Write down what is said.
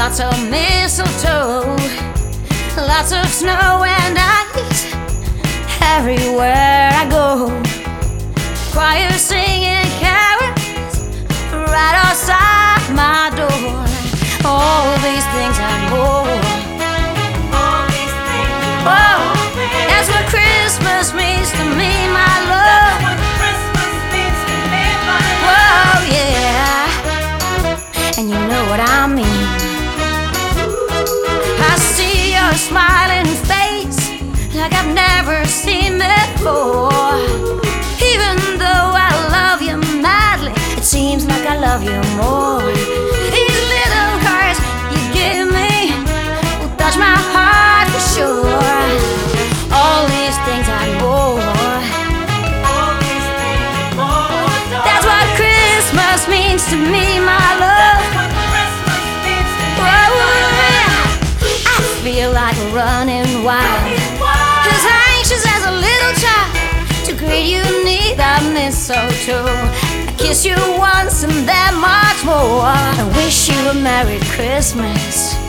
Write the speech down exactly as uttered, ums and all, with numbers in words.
lots of mistletoe, lots of snow and ice everywhere I go. Choir singing carols right outside my door. All these things and more. Oh, that's what Christmas means to me, my love. Whoa, yeah. And you know what I mean. I see your smiling face like I've never seen before. Even though I love you madly, it seems like I love you more. These little cards you give me will touch my heart for sure. All these things and more. That's what Christmas means to me, my love. I feel like running wild, as anxious as a little child to greet you neath the mistletoe. I kiss you once and then much more. I wish you a Merry Christmas.